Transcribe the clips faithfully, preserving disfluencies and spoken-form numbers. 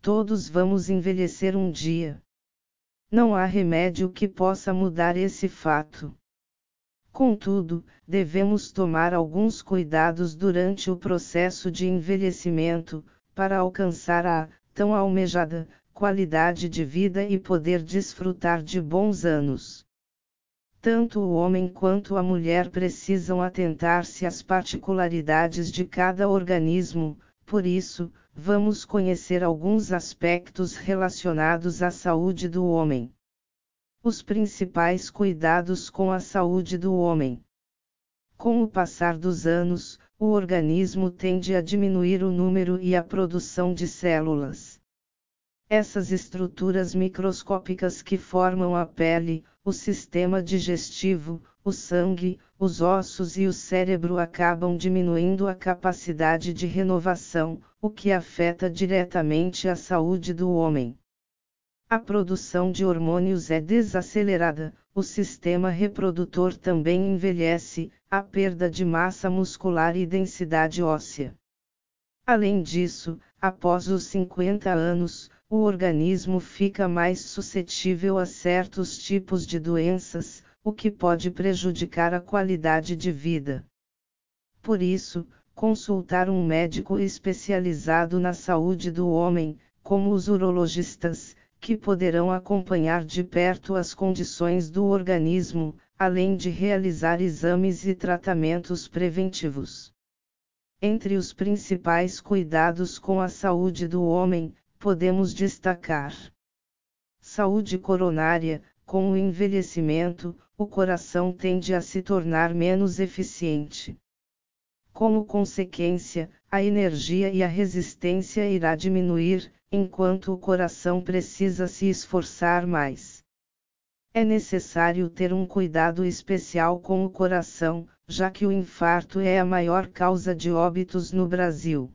Todos vamos envelhecer um dia. Não há remédio que possa mudar esse fato. Contudo, devemos tomar alguns cuidados durante o processo de envelhecimento, para alcançar a, tão almejada, qualidade de vida e poder desfrutar de bons anos. Tanto o homem quanto a mulher precisam atentar-se às particularidades de cada organismo, por isso, vamos conhecer alguns aspectos relacionados à saúde do homem. Os principais cuidados com a saúde do homem. Com o passar dos anos, o organismo tende a diminuir o número e a produção de células. Essas estruturas microscópicas que formam a pele, o sistema digestivo, o sangue, os ossos e o cérebro acabam diminuindo a capacidade de renovação, o que afeta diretamente a saúde do homem. A produção de hormônios é desacelerada, o sistema reprodutor também envelhece, há perda de massa muscular e densidade óssea. Além disso, após os cinquenta anos, o organismo fica mais suscetível a certos tipos de doenças, o que pode prejudicar a qualidade de vida. Por isso, consultar um médico especializado na saúde do homem, como os urologistas, que poderão acompanhar de perto as condições do organismo, além de realizar exames e tratamentos preventivos. Entre os principais cuidados com a saúde do homem, podemos destacar: saúde coronária. Com o envelhecimento, o coração tende a se tornar menos eficiente. Como consequência, a energia e a resistência irá diminuir, enquanto o coração precisa se esforçar mais. É necessário ter um cuidado especial com o coração, já que o infarto é a maior causa de óbitos no Brasil.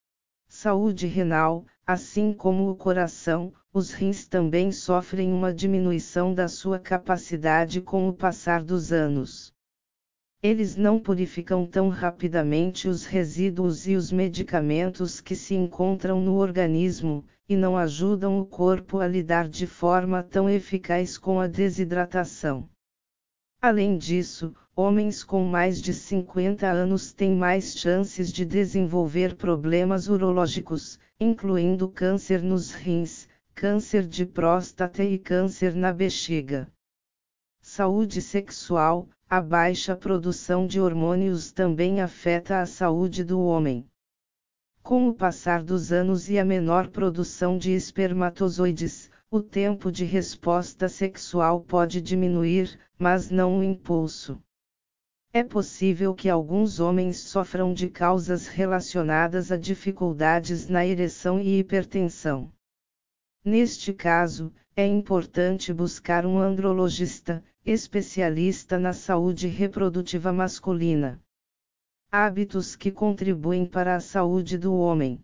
Saúde renal. Assim como o coração, os rins também sofrem uma diminuição da sua capacidade com o passar dos anos. Eles não purificam tão rapidamente os resíduos e os medicamentos que se encontram no organismo, e não ajudam o corpo a lidar de forma tão eficaz com a desidratação. Além disso, homens com mais de cinquenta anos têm mais chances de desenvolver problemas urológicos, incluindo câncer nos rins, câncer de próstata e câncer na bexiga. Saúde sexual. A baixa produção de hormônios também afeta a saúde do homem. Com o passar dos anos e a menor produção de espermatozoides, o tempo de resposta sexual pode diminuir, mas não o impulso. É possível que alguns homens sofram de causas relacionadas a dificuldades na ereção e hipertensão. Neste caso, é importante buscar um andrologista, especialista na saúde reprodutiva masculina. Hábitos que contribuem para a saúde do homem.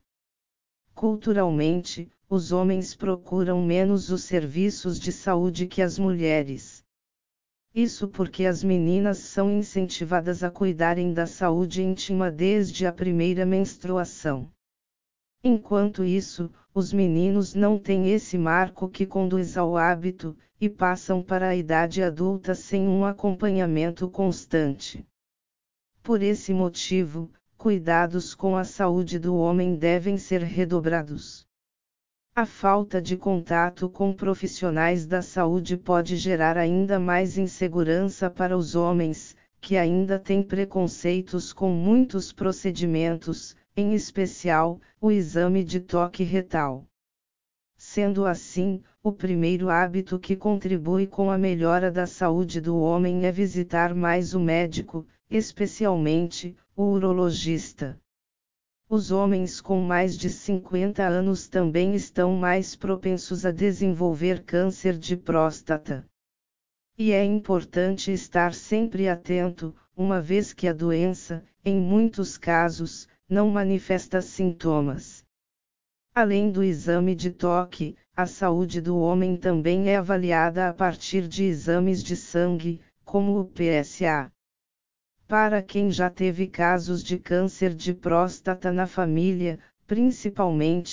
Culturalmente, os homens procuram menos os serviços de saúde que as mulheres. Isso porque as meninas são incentivadas a cuidarem da saúde íntima desde a primeira menstruação. Enquanto isso, os meninos não têm esse marco que conduz ao hábito, e passam para a idade adulta sem um acompanhamento constante. Por esse motivo, cuidados com a saúde do homem devem ser redobrados. A falta de contato com profissionais da saúde pode gerar ainda mais insegurança para os homens, que ainda têm preconceitos com muitos procedimentos, em especial, o exame de toque retal. Sendo assim, o primeiro hábito que contribui com a melhora da saúde do homem é visitar mais o médico, especialmente, o urologista. Os homens com mais de cinquenta anos também estão mais propensos a desenvolver câncer de próstata. E é importante estar sempre atento, uma vez que a doença, em muitos casos, não manifesta sintomas. Além do exame de toque, a saúde do homem também é avaliada a partir de exames de sangue, como o P S A. Para quem já teve casos de câncer de próstata na família, principalmente,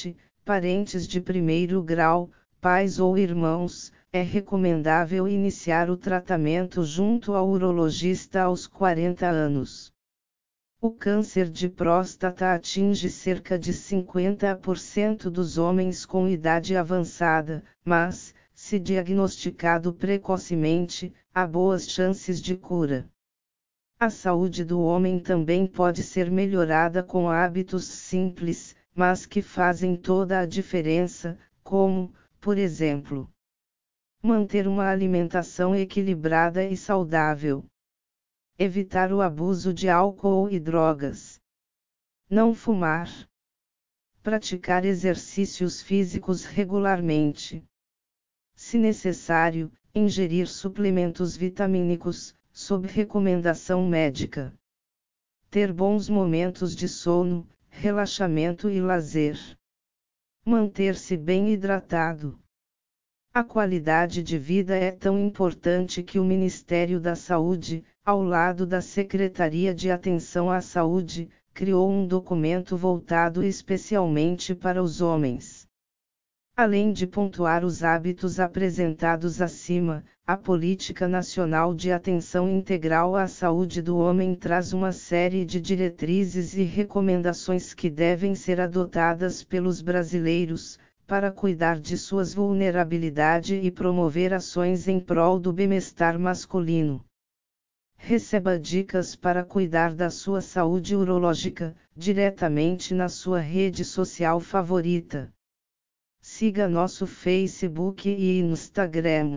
parentes de primeiro grau, pais ou irmãos, é recomendável iniciar o tratamento junto ao urologista aos quarenta anos. O câncer de próstata atinge cerca de cinquenta por cento dos homens com idade avançada, mas, se diagnosticado precocemente, há boas chances de cura. A saúde do homem também pode ser melhorada com hábitos simples, mas que fazem toda a diferença, como, por exemplo, manter uma alimentação equilibrada e saudável. Evitar o abuso de álcool e drogas. Não fumar. Praticar exercícios físicos regularmente. Se necessário, ingerir suplementos vitamínicos, sob recomendação médica. Ter bons momentos de sono, relaxamento e lazer. Manter-se bem hidratado. A qualidade de vida é tão importante que o Ministério da Saúde, ao lado da Secretaria de Atenção à Saúde, criou um documento voltado especialmente para os homens. Além de pontuar os hábitos apresentados acima, a Política Nacional de Atenção Integral à Saúde do Homem traz uma série de diretrizes e recomendações que devem ser adotadas pelos brasileiros, para cuidar de suas vulnerabilidades e promover ações em prol do bem-estar masculino. Receba dicas para cuidar da sua saúde urológica, diretamente na sua rede social favorita. Siga nosso Facebook e Instagram.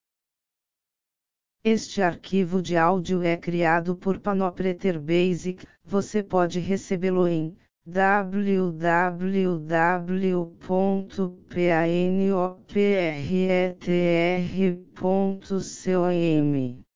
Este arquivo de áudio é criado por Panopreter Basic, você pode recebê-lo em w w w ponto panopreter ponto com.